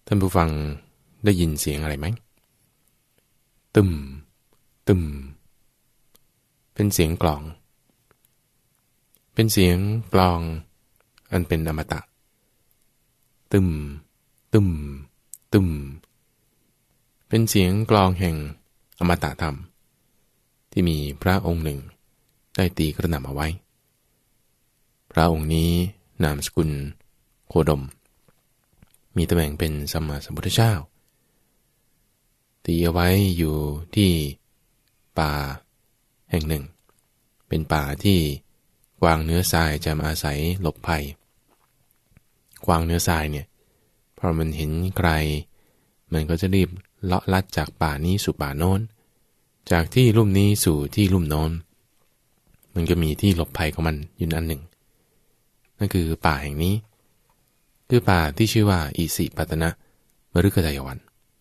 ท่านผู้ฟังได้ยินเสียงอะไรไหมตึมตึมเป็นเสียงกลองเป็นเสียงกลองอันเป็นอมตะตึมตึมตึมเป็นเสียงกลองแห่งอมตะธรรมที่มีพระองค์หนึ่งได้ตีกระหน่ำเอาไว้พระองค์นี้นามสกุลโคดมมีตำแหน่งเป็นสัมมาสัมพุทธเจ้าตีเอาไว้อยู่ที่ป่าแห่งหนึ่งเป็นป่าที่กวางเนื้อทรายจะมาอาศัยหลบภัยกวางเนื้อทรายเนี่ยพอมันเห็นใครมันก็จะรีบเลาะลัดจากป่านี้สู่ป่าโน้นจากที่ลุ่มนี้สู่ที่ลุ่มโน้นมันก็มีที่หลบภัยของมันอยู่อันหนึ่งนั่นคือป่าแห่งนี้คือป่าที่ชื่อว่าอิสิปตนะมฤคทายวัน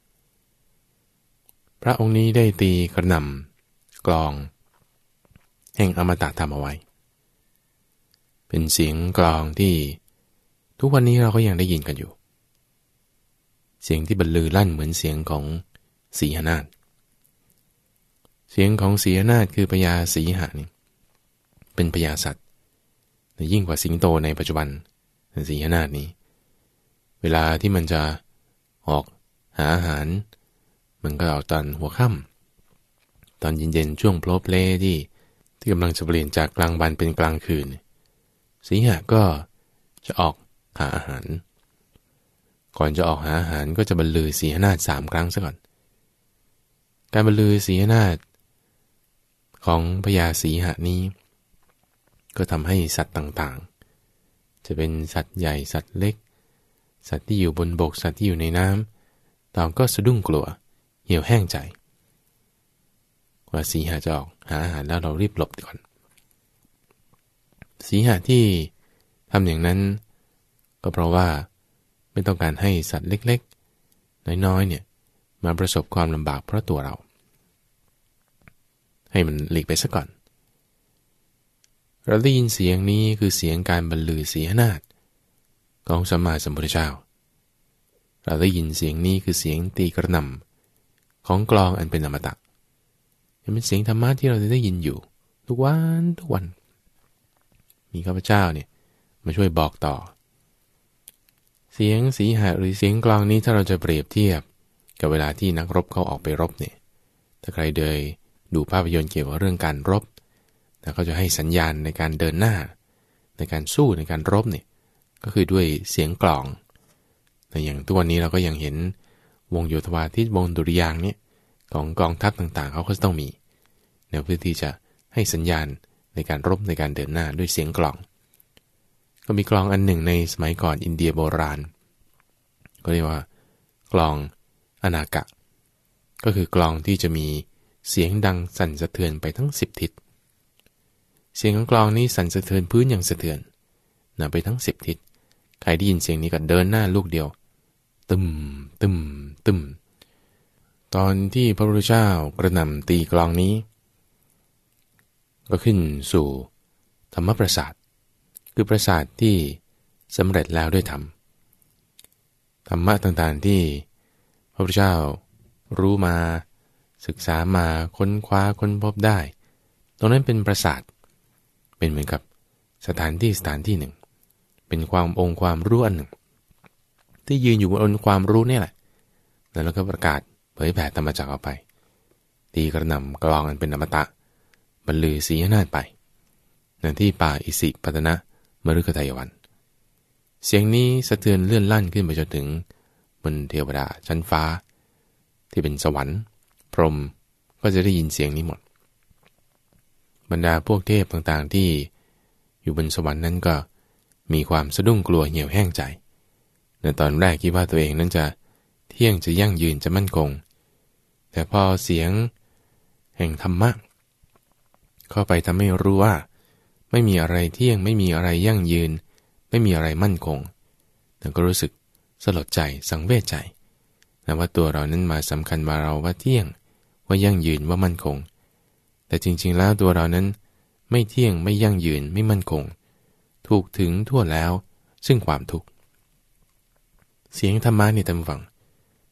พระองค์นี้ได้ตีกระหน่ำกลองแห่งอมตะธรรมเอาไว้เป็นเสียงกลองที่ทุกวันนี้เราก็ยังได้ยินกันอยู่เสียงที่บรรลือลั่นเหมือนเสียงของสีหนาฏเสียงของสีหนาฏคือพญาสีหะนี่เป็นพญาสัตว์ยิ่งกว่าสิงโตในปัจจุบันสีหนาฏนี้เวลาที่มันจะออกหาอาหารมันก็ออกตอนหัวค่ำตอนเย็นๆช่วงโพลเพลที่กำลังจะเปลี่ยนจากกลางวันเป็นกลางคืนสีหะก็จะออกหาอาหารก่อนจะออกหาอาหารก็จะบรรลือสีหนาฏ3 ครั้งซะก่อนการบรรลือสีหนาฏของพญาสีหะนี้ก็ทำให้สัตว์ต่างๆจะเป็นสัตว์ใหญ่สัตว์เล็กสัตว์ที่อยู่บนบกสัตว์ที่อยู่ในน้ำต่างก็สะดุ้งกลัวเหี่ยวแห้งใจว่าสีหะจะออกหาอาหารแล้วเรารีบหลบก่อนสีหะที่ทำอย่างนั้นก็เพราะว่าไม่ต้องการให้สัตว์เล็กๆน้อยๆเนี่ยมาประสบความลำบากเพราะตัวเราให้มันหลีกไปซะก่อนเราได้ยินเสียงนี้คือเสียงการบรรลือสีหนาฏของสัมมาสัมพุทธเจ้าเราได้ยินเสียงนี้คือเสียงตีกระหน่ำของกลองอันเป็นอมตะเป็นเสียงธรรมะที่เราได้ยินอยู่ทุกวันมีข้าพเจ้าเนี่ยมาช่วยบอกต่อเสียงสีหะหรือเสียงกลองนี้ถ้าเราจะเปรียบเทียบกับเวลาที่นักรบเขาออกไปรบเนี่ยถ้าใครดูภาพยนตร์เกี่ยวกับเรื่องการรบแต่เขาจะให้สัญญาณในการเดินหน้าในการสู้ในการรบเนี่ยก็คือด้วยเสียงกลองแต่อย่างทุกวันนี้เราก็ยังเห็นวงโยธวาทิตวงดุริยางค์เนี่ยของกองทัพต่างๆเขาก็ต้องมีแนวเพื่อที่จะให้สัญญาณในการรบในการเดินหน้าด้วยเสียงกลองก็มีกลองอันหนึ่งในสมัยก่อนอินเดียโบราณก็เรียกว่ากลองอนากะก็คือกลองที่จะมีเสียงดังสั่นสะเทือนไปทั้ง10 ทิศเสียงของกลองนี้สั่นสะเทือนพื้นอย่างสะเทือนไปทั้ง10 ทิศใครได้ยินเสียงนี้ก็เดินหน้าลูกเดียวตึมตึมตึมตอนที่พระพุทธเจ้ากระหน่ำตีกลองนี้ก็ขึ้นสู่ธรรมปราสาทคือปราสาทที่สำเร็จแล้วด้วยธรรมะต่างๆที่พระพุทธเจ้ารู้มาศึกษามาค้นคว้าค้นพบได้ตรงนั้นเป็นปราสาทเป็นเหมือนกับสถานที่หนึ่งเป็นความองค์ความรู้อันหนึ่งที่ยืนอยู่บนองค์ความรู้นี่แหละแล้วก็ประกาศเผยแผ่ธรรมจักรออกไปตีกระหน่ำกลองอันเป็นอมตะบรรลือสีหนาฏไปในที่ป่าอิสิปตนะมฤคทายวันเสียงนี้สะเทือนเลื่อนลั่นขึ้นไปจนถึงบนเทวดาชั้นฟ้าที่เป็นสวรรค์พรหมก็จะได้ยินเสียงนี้หมดบรรดาพวกเทพต่างๆที่อยู่บนสวรรค์นั้นก็มีความสะดุ้งกลัวเหี่ยวแห้งใจในตอนแรกคิดว่าตัวเองนั้นจะเที่ยงจะยั่งยืนจะมั่นคงแต่พอเสียงแห่งธรรมะเข้าไปทำให้รู้ว่าไม่มีอะไรเที่ยงไม่มีอะไรยั่งยืนไม่มีอะไรมั่นคงแต่ก็รู้สึกสลดใจสังเวชใจนะว่าตัวเรานั้นมาสำคัญว่าเราว่าเที่ยงว่ายั่งยืนว่ามั่นคงแต่จริงๆแล้วตัวเรานั้นไม่เที่ยงไม่ยั่งยืนไม่มั่นคงถูกถึงทั่วแล้วซึ่งความทุกข์เสียงธรรมะนี่ท่านฟัง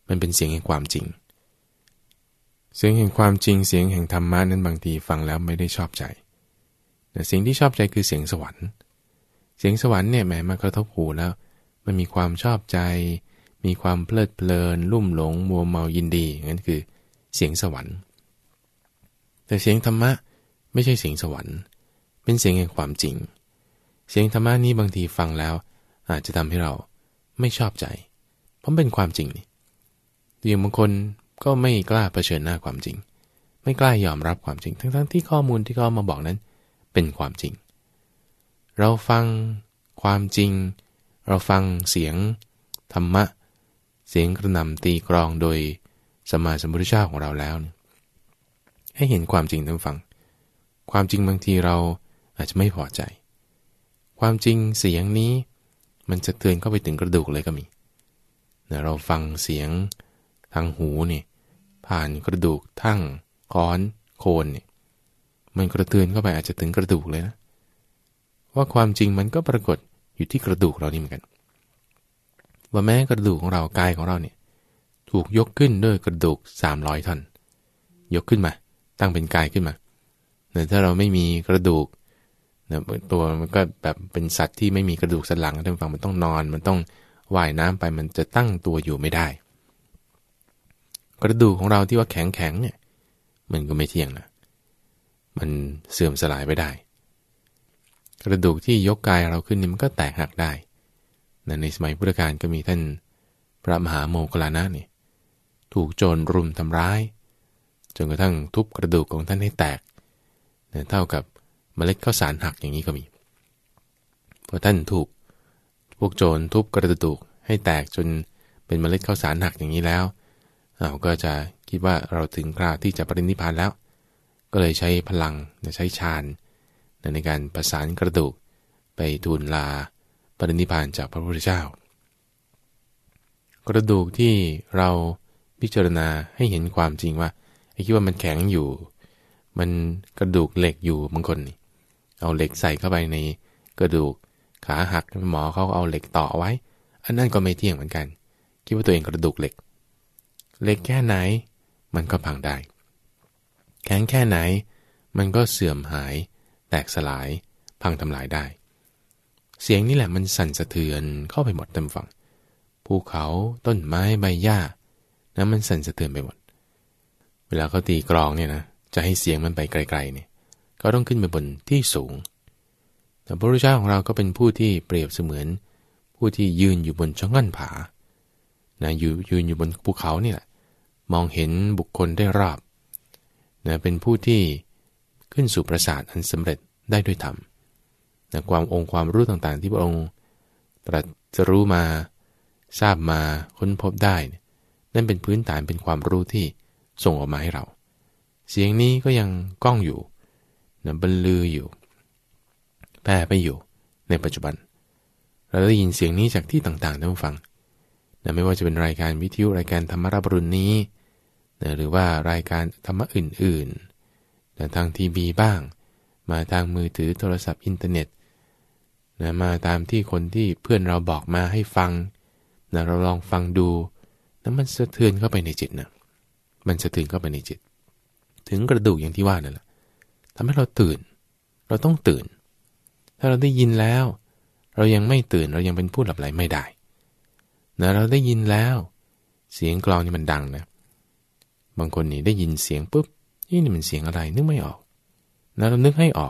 มันเป็นเสียงแห่งความจริงเสียงแห่งความจริงเสียงแห่งธรรมะนั้นบางทีฟังแล้วไม่ได้ชอบใจแต่สิ่งที่ชอบใจคือเสียงสวรรค์เสียงสวรรค์เนี่ยแหมมากระทบหูแล้วมันมีความชอบใจมีความเพลิดเพลินลุ่มหลงมัวเมายินดีนั่นคือเสียงสวรรค์แต่เสียงธรรมะไม่ใช่เสียงสวรรค์เป็นเสียงแห่งความจริงเสียงธรรมะนี้บางทีฟังแล้วอาจจะทำให้เราไม่ชอบใจเพราะเป็นความจริงนี่อย่างบางคนก็ไม่กล้าเผชิญหน้าความจริงไม่กล้ายอมรับความจริงทั้งที่ข้อมูลที่เขามาบอกนั้นเป็นความจริงเราฟังความจริงเราฟังเสียงธรรมะเสียงกระหน่ำตีกลองโดยสัมมาสัมพุทธเจ้าของเราแล้วให้เห็นความจริงทั้งฟังความจริงบางทีเราอาจจะไม่พอใจความจริงเสียงนี้มันจะเตือนเข้าไปถึงกระดูกเลยก็มีเราฟังเสียงทางหูนี่ผ่านกระดูกทั้งค้อนโคนนี่มันกระเตือนเข้าไปอาจจะถึงกระดูกเลยนะว่าความจริงมันก็ปรากฏอยู่ที่กระดูกเรานี่เหมือนกันว่าแม้กระดูกของเรากายของเราเนี่ยถูกยกขึ้นด้วยกระดูก300 ท่อนยกขึ้นมาตั้งเป็นกายขึ้นมาแต่ถ้าเราไม่มีกระดูกนะตัวมันก็แบบเป็นสัตว์ที่ไม่มีกระดูกสันหลังท่านฟังมันต้องนอนมันต้องว่ายน้ำไปมันจะตั้งตัวอยู่ไม่ได้กระดูกของเราที่ว่าแข็งเนี่ยมันก็ไม่เที่ยงนะมันเสื่อมสลายไปได้กระดูกที่ยกกายเราขึ้นนี่มันก็แตกหักได้ในสมัยพุทธกาลก็มีท่านพระมหาโมคคัลลานะนี่ถูกโจรรุมทำร้ายจนกระทั่งทุบกระดูกของท่านให้แตกเท่ากับเมล็ดข้าวสารหักอย่างนี้ก็มีพอท่านถูกพวกโจรทุบกระดูกให้แตกจนเป็นเมล็ดข้าวสารหักอย่างนี้แล้วเราก็จะคิดว่าเราถึงคราวที่จะปรินิพพานแล้วก็เลยใช้พลังใช้ฌานในการประสานกระดูกไปทูลลาปรินิพพานจากพระพุทธเจ้ากระดูกที่เราพิจารณาให้เห็นความจริงว่าไอ้คิดว่ามันแข็งอยู่มันกระดูกเหล็กอยู่บางคนนี่เอาเหล็กใส่เข้าไปในกระดูกขาหักหมอเขาเอาเหล็กต่อไว้อันนั้นก็ไม่เที่ยงเหมือนกันคิดว่าตัวเองกระดูกเหล็กแค่ไหนมันก็พังได้แข็งแค่ไหนมันก็เสื่อมหายแตกสลายพังทำลายได้เสียงนี่แหละมันสั่นสะเทือนเข้าไปหมดเต็มฝั่งภูเขาต้นไม้ใบหญ้านะมันสั่นสะเทือนไปหมดเวลาเขาตีกลองเนี่ยนะจะให้เสียงมันไปไกลๆเนี่ยก็ต้องขึ้นไปบนที่สูงแต่พระพุทธเจ้าของเราก็เป็นผู้ที่เปรียบเสมือนผู้ที่ยืนอยู่บนช่องงั่นผานะยืนอยู่บนภูเขานี่แหละมองเห็นบุคคลได้รอบนะเป็นผู้ที่ขึ้นสู่ปราสาทอันสำเร็จได้ด้วยธรรมนะความรู้ต่างๆที่พระองค์ตรัสรู้มาทราบมาค้นพบได้นั่นเป็นพื้นฐานเป็นความรู้ที่ส่งออกมาให้เราเสียงนี้ก็ยังก้องอยู่นะบรรลืออยู่แพร่ไปอยู่ในปัจจุบันเราได้ยินเสียงนี้จากที่ต่างๆท่านผู้ฟังนะไม่ว่าจะเป็นรายการวิทยุรายการธรรมรับรุณนี้นะหรือว่ารายการธรรมะอื่นๆนะทางทีวีบ้างมาทางมือถือโทรศัพท์อินเทอร์เน็ตนะมาตามที่คนที่เพื่อนเราบอกมาให้ฟังนะเราลองฟังดูแล้วมันสะเทือนเข้าไปในจิตนะมันสะเทือนเข้าไปในจิตถึงกระดูกอย่างที่ว่านั่นแหละทำให้เราตื่นเราต้องตื่นถ้าเราได้ยินแล้วเรายังไม่ตื่นเรายังเป็นผู้หลับไหลไม่ได้นะเราได้ยินแล้วเสียงกลองนี่มันดังนะบางคนนี่ได้ยินเสียงปุ๊บนี่มันเสียงอะไรนึกไม่ออกนะเรานึกให้ออก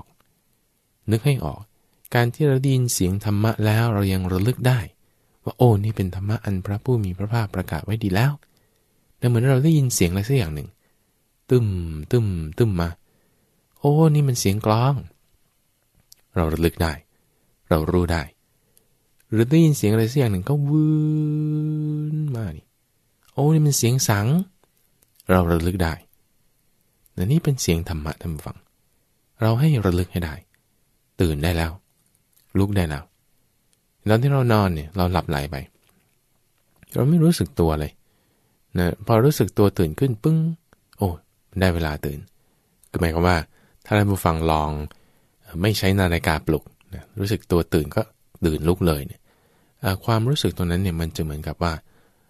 การที่เราได้ยินเสียงธรรมะแล้วเรายังระลึกได้ว่าโอ้นี่เป็นธรรมะอันพระผู้มีพระภาคประกาศไว้ดีแล้วนะเหมือนเราได้ยินเสียงอะไรสักอย่างหนึ่งตึมมาโอ้นี่มันเสียงกลองเราระลึกได้เรารู้ได้หรือได้ยินเสียงอะไรสักอย่างหนึ่งก็วืนมานี่โอ้นี่มันเสียงสังเราระลึกได้แต่นี่เป็นเสียงธรรมะท่านผู้ฟังเราให้ระลึกให้ได้ตื่นได้แล้วลุกได้แล้วแล้วที่เรานอนเนี่ยเราหลับไหลไปเราไม่รู้สึกตัวเลยนะพอรู้สึกตัวตื่นขึ้นปึ้งโอ้ได้เวลาตื่นก็หมายความว่าถ้าท่านผู้ฟังลองไม่ใช้นาฬิกาปลุกนะรู้สึกตัวตื่นก็ตื่นลุกเลยเนี่ยความรู้สึกตรงนั้นเนี่ยมันจะเหมือนกับว่า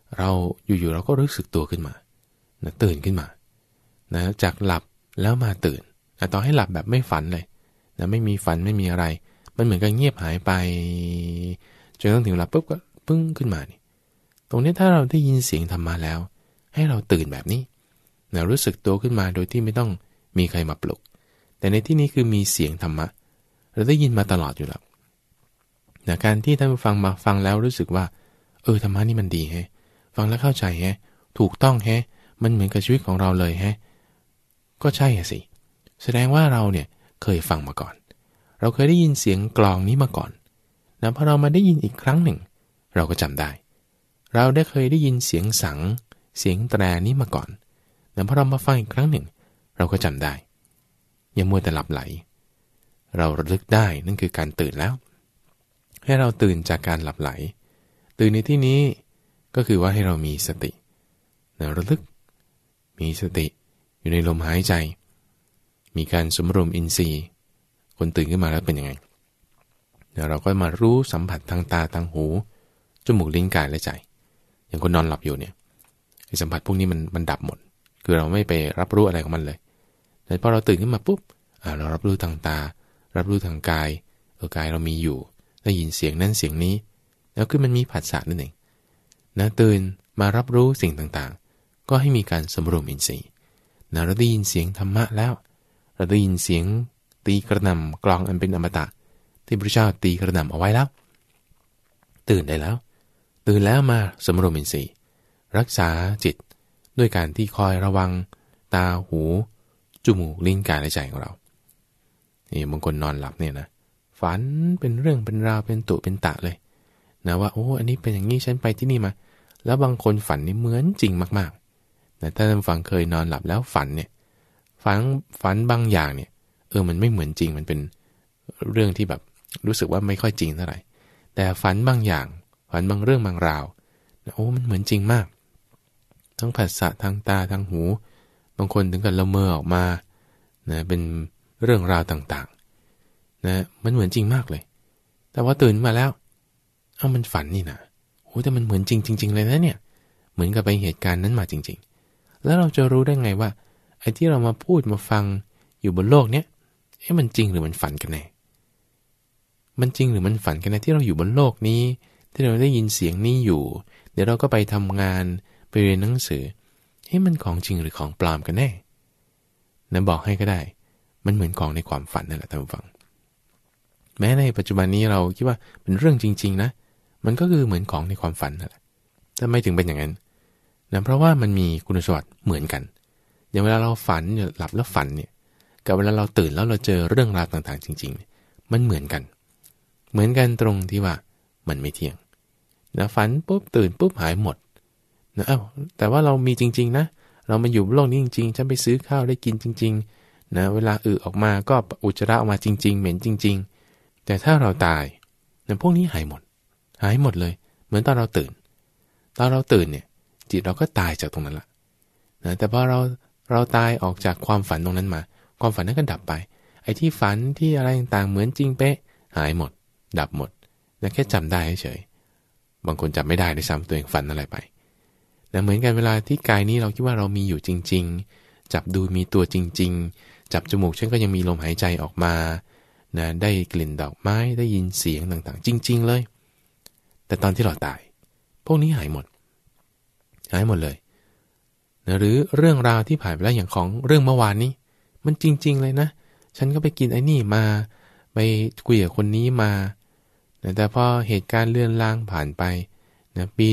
เราอยู่ๆเราก็รู้สึกตัวขึ้นมานะตื่นขึ้นมานะจากหลับแล้วมาตื่นนะต่อให้หลับแบบไม่ฝันเลยนะไม่มีฝันไม่มีอะไรมันเหมือนกับเงียบหายไปจนต้องถึงหลับปุ๊บก็ปึ้งขึ้นมานี่ตรงนี้ถ้าเราได้ยินเสียงธรรมะแล้วให้เราตื่นแบบนี้นะรู้สึกตัวขึ้นมาโดยที่ไม่ต้องมีใครมาปลุกแต่ในที่นี้คือมีเสียงธรรมะเราได้ยินมาตลอดอยู่แล้วนะการที่ท่านผู้ฟังมาฟังแล้วรู้สึกว่าธรรมะนี่มันดีแฮะฟังแล้วเข้าใจแฮะถูกต้องแฮะมันเหมือนกับชีวิตของเราเลยแฮะก็ใช่สิแสดงว่าเราเนี่ยเคยฟังมาก่อนเราเคยได้ยินเสียงกลองนี้มาก่อนนะพอเรามาได้ยินอีกครั้งหนึ่งเราก็จำได้เราได้เคยได้ยินเสียงสังเสียงแตรนี้มาก่อนนะพอเรามาฟังอีกครั้งหนึ่งเราก็จำได้อย่ามัวแต่หลับไหลเราระลึกได้นั่นคือการตื่นแล้วให้เราตื่นจากการหลับไหลตื่นในที่นี้ก็คือว่าให้เรามีสตินะระลึกมีสติอยู่ในลมหายใจมีการสำรวมอินทรีย์คนตื่นขึ้นมาแล้วเป็นยังไงเราก็มารู้สัมผัสทางตาทางหูจมูกลิ้นกายและใจอย่างคนนอนหลับอยู่เนี่ยสัมผัสพวกนี้มันดับหมดคือเราไม่ไปรับรู้อะไรของมันเลยแต่พอเราตื่นขึ้นมาปุ๊บเรารับรู้ทางตารับรู้ทางกายกายเรามีอยู่ได้ยินเสียงนั้นเสียงนี้แล้วคือมันมีผัสสะนั่นเองนะตื่นมารับรู้สิ่งต่างๆก็ให้มีการสำรวมอินทรีย์นะเราได้ยินเสียงธรรมะแล้วเราได้ยินเสียงตีกระหน่ำกลองอันเป็นอมตะที่พระเจ้าตีกระหน่ำเอาไว้แล้วตื่นได้แล้วตื่นแล้วมาสำรวมอินทรีย์รักษาจิตด้วยการที่คอยระวังตาหูจมูกลิ้นกายและใจของเรานี่บางคนนอนหลับเนี่ยนะฝันเป็นเรื่องเป็นราวเป็นตุเป็นตะเลยนะว่าอันนี้เป็นอย่างนี้ฉันไปที่นี่มาแล้วบางคนฝันนี่เหมือนจริงมากๆแต่ถ้าท่านฟังเคยนอนหลับแล้วฝันเนี่ยฝันบางอย่างเนี่ยมันไม่เหมือนจริงมันเป็นเรื่องที่แบบรู้สึกว่าไม่ค่อยจริงเท่าไหร่แต่ฝันบางอย่างฝันบางเรื่องบางราวมันเหมือนจริงมากทั้งผัสสะทางตาทางหูบางคนถึงกับละเมอออกมานะเป็นเรื่องราวต่างๆนะมันเหมือนจริงมากเลยแต่ว่าตื่นมาแล้วมันฝันนี่นะแต่มันเหมือนจริงเลยนะเนี่ยเหมือนกับไปเหตุการณ์นั้นมาจริงๆแล้วเราจะรู้ได้ไงว่าไอ้ที่เรามาพูดมาฟังอยู่บนโลกเนี้ยมันจริงหรือมันฝันกันแน่มันจริงหรือมันฝันกันแน่ที่เราอยู่บนโลกนี้ที่เราได้ยินเสียงนี้อยู่เดี๋ยวเราก็ไปทำงานไปเรียนหนังสือมันของจริงหรือของปลอมกันแน่นะบอกให้ก็ได้มันเหมือนของในความฝันนั่นแหละท่านผู้ฟังแม้ในปัจจุบันนี้เราคิดว่าเป็นเรื่องจริงๆนะมันก็คือเหมือนของในความฝันนั่นแหละแต่ไม่ถึงเป็นอย่างนั้นนะเพราะว่ามันมีคุณสมบัติเหมือนกันอย่างเวลาเราฝันหลับแล้วฝันเนี่ยกับเวลาเราตื่นแล้วเราเจอเรื่องราวต่างๆจริงๆมันเหมือนกันตรงที่ว่ามันไม่เที่ยงนะฝันปุ๊บตื่นปุ๊บหายหมดนะแต่ว่าเรามีจริงๆนะเรามาอยู่โลกนี้จริงๆฉันไปซื้อข้าวได้กินจริงๆนะเวลาออกมาก็อุจจาระออกมาจริงๆเหม็นจริงๆแต่ถ้าเราตายนะพวกนี้หายหมดเลยเหมือนตอนเราตื่นเนี่ยจิตเราก็ตายจากตรงนั้นละนะแต่พอเราตายออกจากความฝันตรงนั้นมาความฝันนั้นก็ดับไปไอ้ที่ฝันที่อะไรต่างๆเหมือนจริงเป๊ะหายหมดดับหมดนะแค่จำได้เฉยบางคนจำไม่ได้ด้วยซ้ำตัวเองฝันอะไรไปนะเหมือนกันเวลาที่กายนี้เราคิดว่าเรามีอยู่จริงๆจับดูมีตัวจริงๆจับจมูกฉันก็ยังมีลมหายใจออกมานะได้กลิ่นดอกไม้ได้ยินเสียงต่างๆจริงๆเลยแต่ตอนที่เราตายพวกนี้หายหมดเลยนะหรือเรื่องราวที่ผ่านไปแล้วอย่างของเรื่องเมื่อวานนี้มันจริงๆเลยนะฉันก็ไปกินไอ้นี่มาไปคุยกับคนนี้มานะแต่พอเหตุการณ์เลื่อนล่างผ่านไปนะปี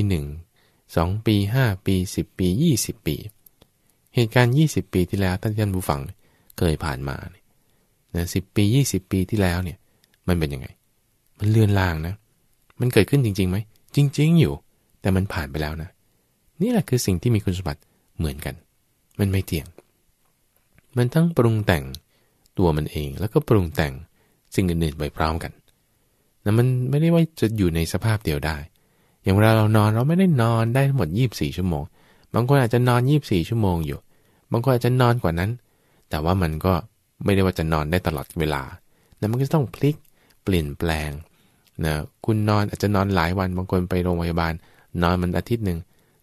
1 2 ปี5 ปี10 ปี20 ปีเหตุการณ์20 ปีที่แล้วท่านผู้ฟังเคยผ่านมานะ10 ปี20 ปีที่แล้วเนี่ยมันเป็นยังไงมันเลื่อนล่างนะมันเกิดขึ้นจริงๆไหมจริงๆอยู่แต่มันผ่านไปแล้วนะนี่แหละคือสิ่งที่มีคุณสมบัติเหมือนกันมันไม่เที่ยงมันทั้งปรุงแต่งตัวมันเองแล้วก็ปรุงแต่งสิ่งอื่นๆไปพร้อมกันนะมันไม่ได้ว่าจะอยู่ในสภาพเดียวได้อย่างเวลาเรานอนเราไม่ได้นอนได้ทั้งหมด24 ชั่วโมงบางคนอาจจะนอน24 ชั่วโมงอยู่บางคนอาจจะนอนกว่านั้นแต่ว่ามันก็ไม่ได้ว่าจะนอนได้ตลอดเวลานะมันก็ต้องพลิกเปลี่ยนแปลงนะคุณนอนอาจจะนอนหลายวันบางคนไปโรงพยาบาลนอนมันอาทิตย์นึง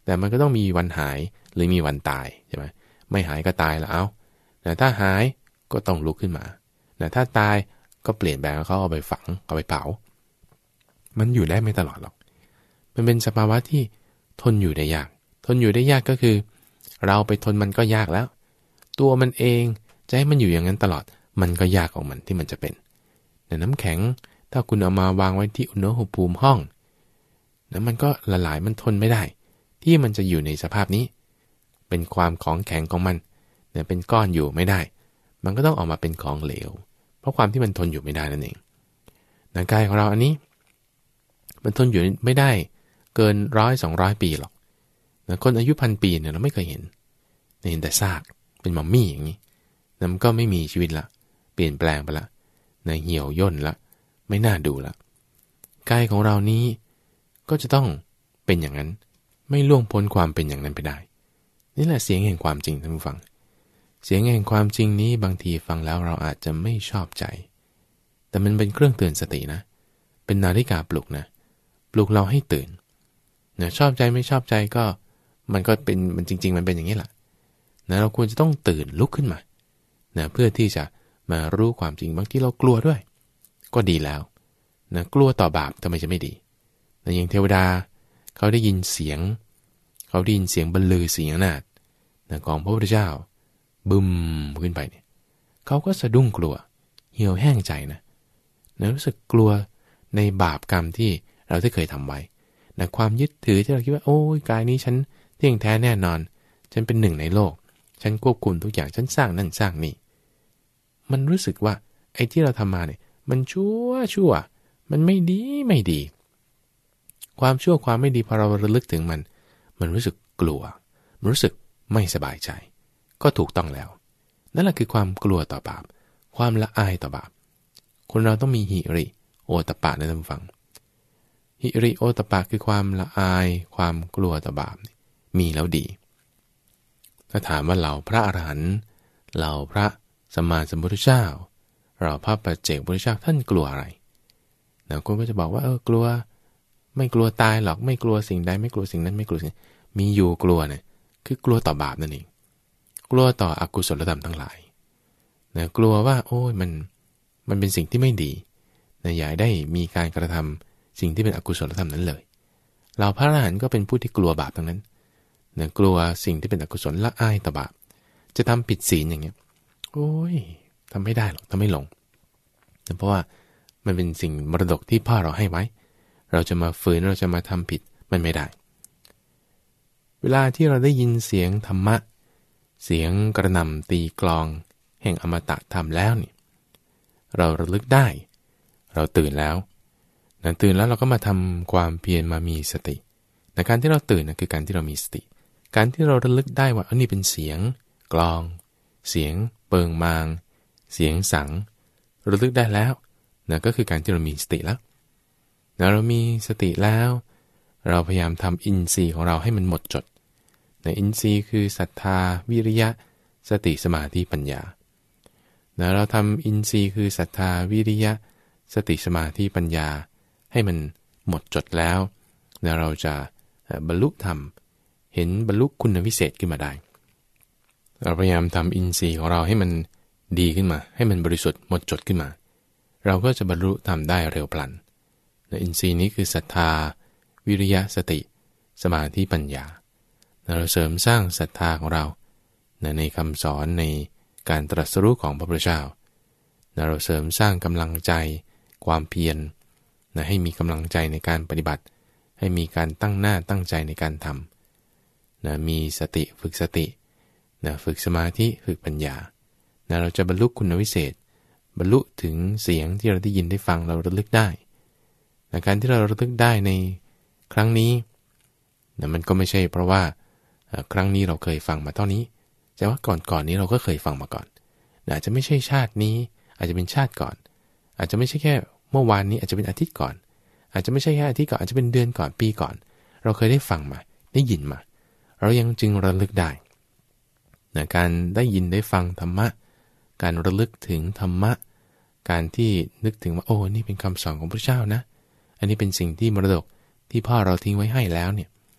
แต่มันก็ต้องมีวันหายหรือมีวันตายใช่ไหมไม่หายก็ตายแล้วเอาแต่ถ้าหายก็ต้องลุกขึ้นมาแต่ถ้าตายก็เปลี่ยนแปลงเขาเอาไปฝังเอาไปเผามันอยู่ได้ไม่ตลอดหรอกมันเป็นสภาวะที่ทนอยู่ได้ยากทนอยู่ได้ยากก็คือเราไปทนมันก็ยากแล้วตัวมันเองจะให้มันอยู่อย่างนั้นตลอดมันก็ยากของมันที่มันจะเป็นแต่น้ำแข็งถ้าคุณเอามาวางไว้ที่อุณหภูมิห้องแล้วมันก็ละลายมันทนไม่ได้ที่มันจะอยู่ในสภาพนี้เป็นความของแข็งของมันเนี่ยเป็นก้อนอยู่ไม่ได้มันก็ต้องออกมาเป็นของเหลวเพราะความที่มันทนอยู่ไม่ได้นั่นเองร่างกายของเราอันนี้มันทนอยู่ไม่ได้เกิน100-200 ปีหรอกคนอายุ1,000 ปีเนี่ยเราไม่เคยเห็นแต่ซากเป็นมัมมี่อย่างนี้มันก็ไม่มีชีวิตละเปลี่ยนแปลงไปละเหี่ยวย่นละไม่น่าดูละกายของเรานี้ก็จะต้องเป็นอย่างนั้นไม่ล่วงพ้นความเป็นอย่างนั้นไปได้นี่แหละเสียงแห่งความจริงท่านผู้ฟังเสียงแห่งความจริงนี้บางทีฟังแล้วเราอาจจะไม่ชอบใจแต่มันเป็นเครื่องเตือนสตินะเป็นนาฬิกาปลุกนะปลุกเราให้ตื่นชอบใจไม่ชอบใจก็มันก็เป็นมันจริงๆมันเป็นอย่างนี้แหละเราควรจะต้องตื่นลุกขึ้นมาเพื่อที่จะมารู้ความจริงบางทีเรากลัวด้วยก็ดีแล้วกลัวต่อบาปทำไมจะไม่ดีอย่างเทวดาเขาได้ยินเสียงบรรลือเสียงนาฏของพระพุทธเจ้าบึมขึ้นไปเนี่ยเขาก็สะดุ้งกลัวเหี่ยวแห้งใจนะรู้สึกกลัวในบาปกรรมที่เราได้เคยทำไว้ความยึดถือที่เราคิดว่าโอ้ยกายนี้ฉันเที่ยงแท้แน่นอนฉันเป็นหนึ่งในโลกฉันควบคุมทุกอย่างฉันสร้างนั่นสร้างนี่มันรู้สึกว่าไอ้ที่เราทำมาเนี่ยมันชั่วมันไม่ดีความชั่วความไม่ดีพอเราระลึกถึงมันรู้สึกกลัวมันรู้สึกไม่สบายใจก็ถูกต้องแล้วนั่นแหละคือความกลัวต่อบาปความละอายต่อบาปคนเราต้องมีหิริโอตตัปปะนะท่านผู้ฟังหิริโอตตัปปะคือความละอายความกลัวต่อบาปมีแล้วดีถ้าถามว่าเราพระอรหันต์เราพระสัมมาสัมพุทธเจ้าเราพระปัจเจกพุทธเจ้าท่านกลัวอะไรคนก็จะบอกว่ากลัวไม่กลัวตายหรอกไม่กลัวสิ่งใดไม่กลัวสิ่งนั้นไม่กลัวสิ่งมีอยู่กลัวเนี่ยคือกลัวต่อบาปนั่นเองกลัวต่ออกุศลธรรมทั้งหลายกลัวว่าโอ้ยมันเป็นสิ่งที่ไม่ดีอย่าได้มีการกระทำสิ่งที่เป็นอกุศลธรรมนั้นเลยเราพระอรหันต์ก็เป็นผู้ที่กลัวบาปทั้งนั้นกลัวสิ่งที่เป็นอกุศลละอายต่อบาปจะทำผิดศีลอย่างเงี้ยโอ้ยทำไม่ได้หรอกทำไม่ลงเพราะว่ามันเป็นสิ่งมรดกที่พ่อเราให้ไว้เราจะมาฝืนเราจะมาทำผิดมันไม่ได้เวลาที่เราได้ยินเสียงธรรมะเสียงกระหน่ำตีกลองแห่งอมตะธรรมแล้วนี่เราระลึกได้เราตื่นแล้วตื่นแล้วเราก็มาทำความเพียรมามีสติแต่การที่เราตื่นคือการที่เรามีสติการที่เราระลึกได้ว่าอันนี้เป็นเสียงกลองเสียงเปิงมางเสียงสังระลึกได้แล้วก็คือการที่เรามีสติแล้วเรามีสติแล้วเราพยายามทำอินทรีย์ของเราให้มันหมดจดอินทรีย์คือศรัทธาวิริยะสติสมาธิปัญญาเราทำอินทรีย์คือศรัทธาวิริยะสติสมาธิปัญญาให้มันหมดจดแล้วเราจะบรรลุธรรมเห็นบรรลุคุณวิเศษขึ้นมาได้เราพยายามทำอินทรีย์ของเราให้มันดีขึ้นมาให้มันบริสุทธิ์หมดจดขึ้นมาเราก็จะบรรลุธรรมได้เร็วพลันอินทรีย์นี้คือศรัทธาวิริยะสติสมาธิปัญญาเราเสริมสร้างศรัทธาของเราในคำสอนในการตรัสรู้ของพระพุทธเจ้าเราเสริมสร้างกำลังใจความเพียรให้มีกำลังใจในการปฏิบัติให้มีการตั้งหน้าตั้งใจในการทำมีสติฝึกสติฝึกสมาธิฝึกปัญญาเราจะบรรลุคุณวิเศษบรรลุถึงเสียงที่เราได้ยินได้ฟังเราระลึกได้การที่เราระลึกได้ในครั้งนี้มันก็ไม่ใช่เพราะว่าครั้งนี้เราเคยฟังมาเท่านี้แต่ว่าก่อนนี้เราก็เคยฟังมาก่อนอาจจะไม่ใช่ชาตินี้อาจจะเป็นชาติก่อนอาจจะไม่ใช่แค่เมื่อวานนี้อาจจะเป็นอาทิตย์ก่อนอาจจะไม่ใช่แค่อาทิตย์ก่อนอาจจะเป็นเดือนก่อนปีก่อนเราเคยได้ฟังมาได้ยินมาเรายังจึงระลึกได้การได้ยินได้ฟังธรรมะการระลึกถึงธรรมะการที่นึกถึงว่าโอ้นี่เป็นคำสอนของพระเจ้านะอันนี้เป็นสิ่งที่มรดกที่พ่อเราทิ้งไว้ให้แล้วเนี่ย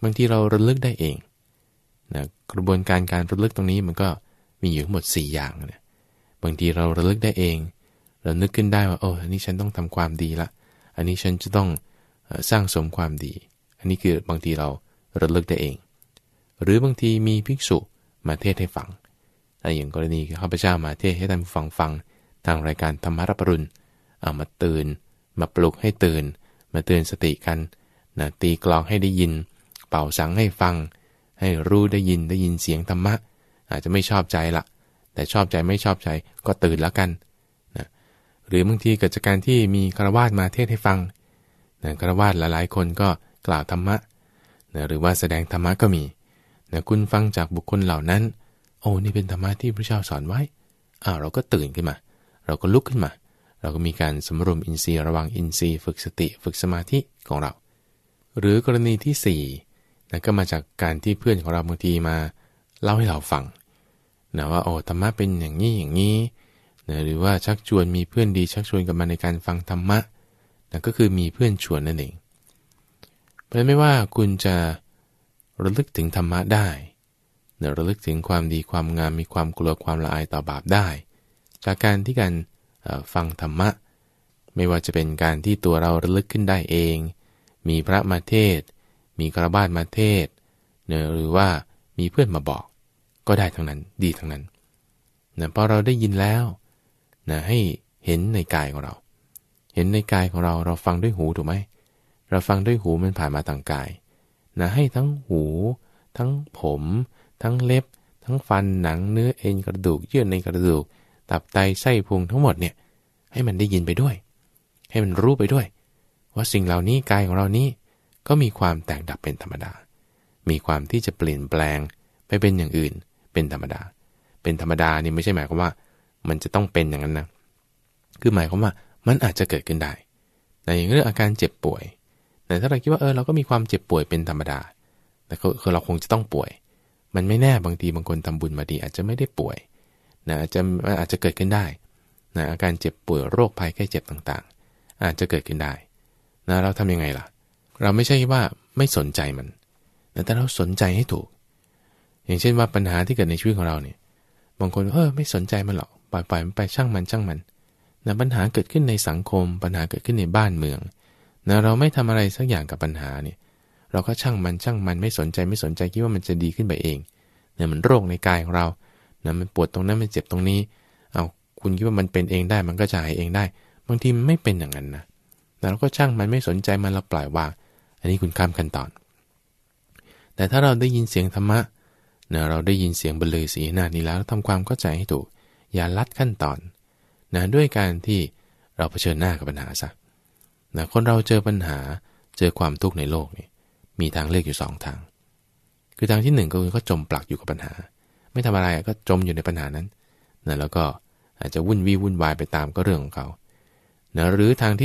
บางทีเราระลึกได้เองนะกระบวนการระลึกตรงนี้มันก็มีอยู่ทั้งหมด4อย่างนะบางทีเราระลึกได้เองเรานึกขึ้นได้ว่าอันนี้ฉันต้องทำความดีละอันนี้ฉันจะต้องสร้างสมความดีอันนี้คือบางทีเราระลึกได้เองหรือบางทีมีภิกษุมาเทศให้ฟังอย่างกรณีข้าพเจ้ามาเทศให้ท่านผู้ฟังทางรายการธรรมรับอรุณมาตื่นมาปลุกให้ตื่นมาเตือนสติกันนะตีกลองให้ได้ยินเป่าสังให้ฟังให้รู้ได้ยินเสียงธรรมะอาจจะไม่ชอบใจละแต่ชอบใจไม่ชอบใจก็ตื่นแล้วกันนะหรือบางทีเกิดจากการที่มีฆราวาสมาเทศให้ฟังนะฆราวาสหลายๆคนก็กล่าวธรรมะนะหรือว่าแสดงธรรมะก็มีนะคุณฟังจากบุคคลเหล่านั้นนี่เป็นธรรมะที่พระเจ้าสอนไว้เราก็ตื่นขึ้นมาเราก็ลุกขึ้นมาเราก็มีการสำรวมอินทรีย์ระวังอินทรีย์ฝึกสติฝึกสมาธิของเราหรือกรณีที่4นะก็มาจากการที่เพื่อนของเราบางทีมาเล่าให้เราฟังนะว่าธรรมะเป็นอย่างนี้นะหรือว่าชักชวนมีเพื่อนดีชักชวนกันมาในการฟังธรรมะนะก็คือมีเพื่อนชวนนั่นเองเพราะไม่ว่าคุณจะระลึกถึงธรรมะได้นะระลึกถึงความดีความงามมีความกลัวความละอายต่อบาปได้จากการที่การฟังธรรมะไม่ว่าจะเป็นการที่ตัวเราระลึกขึ้นได้เองมีพระมาเทศมีฆราวาสมาเทศนะหรือว่ามีเพื่อนมาบอกก็ได้ทั้งนั้นดีทั้งนั้นนะพอเราได้ยินแล้วนะให้เห็นในกายของเราเห็นในกายของเราเราฟังด้วยหูถูกไหมเราฟังด้วยหูมันผ่านมาทางกายนะให้ทั้งหูทั้งผมทั้งเล็บทั้งฟันหนังเนื้อเอ็นกระดูกเยื่อในกระดูกตับไตไส้พุงทั้งหมดเนี่ยให้มันได้ยินไปด้วยให้มันรู้ไปด้วยว่าสิ่งเหล่านี้กายของเรานี้ก็มีความแตกดับเป็นธรรมดามีความที่จะเปลี่ยนแปลงไปเป็นอย่างอื่นเป็นธรรมดาเป็นธรรมดานี่ไม่ใช่หมายความว่ามันจะต้องเป็นอย่างนั้นนะคือหมายความว่ามันอาจจะเกิดขึ้นได้ในอย่างเรื่องอาการเจ็บป่วยแต่ถ้าเราคิดว่าเราก็มีความเจ็บป่วยเป็นธรรมดาแต่คือเราคงจะต้องป่วยมันไม่แน่บางทีบางคนทำบุญมาดีอาจจะไม่ได้ป่วยนะอาจจะเกิดขึ้นได้นะอาการเจ็บป่วยโรคภัยไข้เจ็บต่างๆอาจจะเกิดขึ้นได้นะเราทำยังไงล่ะเราไม่ใช่ว่าไม่สนใจมันแต่เราสนใจให้ถูกอย่างเช่นว่าปัญหาที่เกิดในชีวิตของเราเนี่ยบางคนไม่สนใจมันหรอกปล่อยมันไปช่างมันนะปัญหาเกิดขึ้นในสังคมปัญหาเกิดขึ้นในบ้านเมืองนะเราไม่ทำอะไรสักอย่างกับปัญหาเนี่ยเราก็ช่างมันไม่สนใจคิดว่ามันจะดีขึ้นไปเองเนี่ยมันโรคในกายของเรานะมันปวดตรงนั้นมันเจ็บตรงนี้คุณคิดว่ามันเป็นเองได้มันก็จะหายเองได้บางทีมันไม่เป็นอย่างนั้นนะแต่เราก็ช่างมันไม่สนใจมันเราปล่อยวางอันนี้คุณข้ามขั้นตอนแต่ถ้าเราได้ยินเสียงธรรมะนะเราได้ยินเสียงบรรลือสีหน้านี้แล้วทำความเข้าใจให้ถูกอย่าลัดขั้นตอนนะด้วยการที่เราเผชิญหน้ากับปัญหาซะนะคนเราเจอปัญหาเจอความทุกข์ในโลกนี่มีทางเลือกอยู่2ทางคือทางที่1ก็คือก็จมปลักอยู่กับปัญหาไม่ทำอะไรก็จมอยู่ในปัญหานั้นนะแล้วก็อาจจะวุ่นวายไปตามก็เรื่องของเขานะหรือทางที่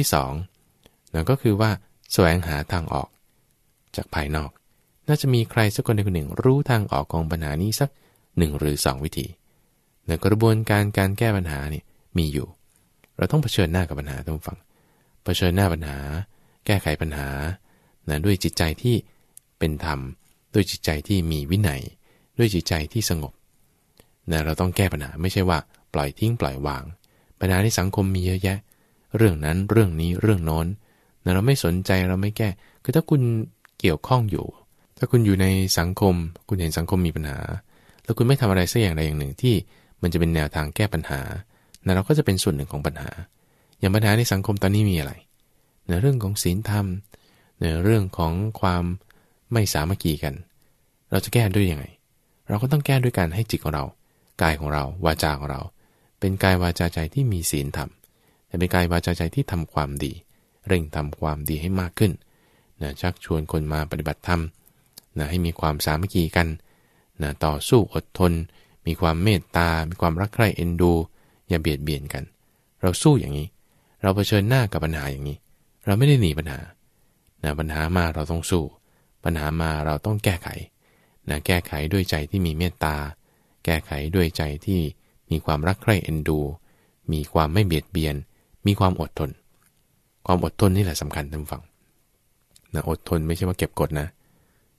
2นะก็คือว่าแสวงหาทางออกจากภายนอกน่าจะมีใครสักคนใดคนหนึ่งรู้ทางออกของปัญหานี้สัก1หรือ2วิธีในกระบวนการแก้ปัญหานี่มีอยู่เราต้องเผชิญหน้ากับปัญหาท่านผู้ฟังเผชิญหน้าปัญหาแก้ไขปัญหานะด้วยจิตใจที่เป็นธรรมด้วยจิตใจที่มีวินัยด้วยจิตใจที่สงบนะเราต้องแก้ปัญหาไม่ใช่ว่าปล่อยทิ้งปล่อยวางปัญหาในสังคมมีเยอะแยะเรื่องนั้นเรื่องนี้เรื่องโน้นนะเราไม่สนใจเราไม่แก้คือถ้าคุณเกี่ยวข้องอยู่ถ้าคุณอยู่ในสังคมคุณเห็นสังคมมีปัญหาแล้วคุณไม่ทำอะไรสักอย่างใดอย่างหนึ่งที่มันจะเป็นแนวทางแก้ปัญหานะเราก็จะเป็นส่วนหนึ่งของปัญหาอย่างปัญหาในสังคมตอนนี้มีอะไรในเรื่องของศีลธรรมในเรื่องของความไม่สามัคคีกันเราจะแก้ด้วยยังไงเราก็ต้องแก้ด้วยการให้จิตของเรากายของเราวาจาของเราเป็นกายวาจาใจที่มีศีลธรรมแต่เป็นกายวาจาใจที่ทำความดีเร่งทำความดีให้มากขึ้นนะชักชวนคนมาปฏิบัติธรรมนะให้มีความสามัคคีกันนะต่อสู้อดทนมีความเมตตามีความรักใคร่เอ็นดูอย่าเบียดเบียนกันเราสู้อย่างนี้เราเผชิญหน้ากับปัญหาอย่างนี้เราไม่ได้หนีปัญหานะปัญหามาเราต้องสู้ปัญหามาเราต้องแก้ไขนะแก้ไขด้วยใจที่มีเมตตาแก้ไขด้วยใจที่มีความรักใคร่เอ็นดูมีความไม่เบียดเบียนมีความอดทนความอดทนนี่แหละสำคัญท่านฟังนะอดทนไม่ใช่ว่าเก็บกดนะ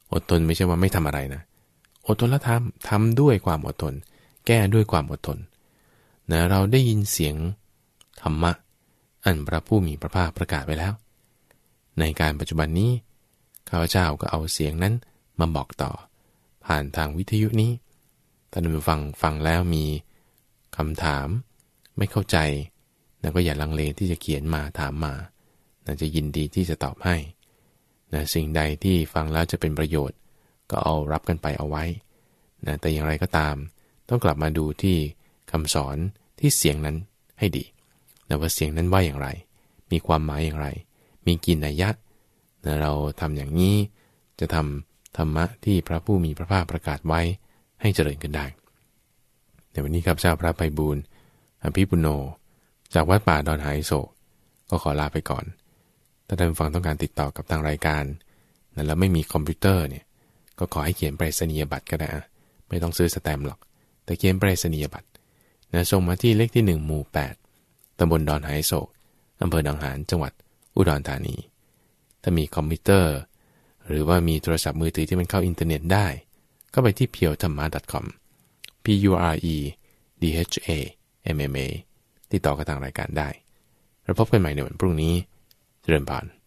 อดทนไม่ใช่ว่าไม่ทำอะไรนะอดทนแล้วทำด้วยความอดทนแก้ด้วยความอดทนนะเราได้ยินเสียงธรรมะอันพระผู้มีพระภาคประกาศไว้แล้วในการปัจจุบันนี้ข้าพเจ้าก็เอาเสียงนั้นมาบอกต่อผ่านทางวิทยุนี้ท่านผู้ฟังแล้วมีคำถามไม่เข้าใจนะก็อย่าลังเลที่จะเขียนมาถามมานะจะยินดีที่จะตอบให้นะสิ่งใดที่ฟังแล้วจะเป็นประโยชน์ก็เอารับกันไปเอาไว้นะแต่อย่างไรก็ตามต้องกลับมาดูที่คำสอนที่เสียงนั้นให้ดีนะว่าเสียงนั้นว่าอย่างไรมีความหมายอย่างไรมีกี่นัยยะนะเราทำอย่างนี้จะทำธรรมะที่พระผู้มีพระภาคประกาศไว้ให้เจริญขึ้นได้ในวันนี้ครับเจ้าพระไพบูลย์อภิปุโนจากวัดป่าดอนหายโศกก็ขอลาไปก่อนถ้าท่านฟังต้องการติดต่อกับทางรายการนะแล้วไม่มีคอมพิวเตอร์เนี่ยก็ขอให้เขียนไปรษณียบัตรก็ได้ไม่ต้องซื้อสแตมป์หรอกแต่เขียนไปรษณียบัตรนะส่งมาที่เลขที่1หมู่8ตำบลดอนหายโศกอำเภอหนองหานจังหวัดอุดรธานีถ้ามีคอมพิวเตอร์หรือว่ามีโทรศัพท์มือถือที่มันเข้าอินเทอร์เน็ตได้ก็ไปที่ purethama.com PUREDHAMMA ติดต่อกับทางรายการได้เราพบกันใหม่ในวันพรุ่งนี้เจริญพร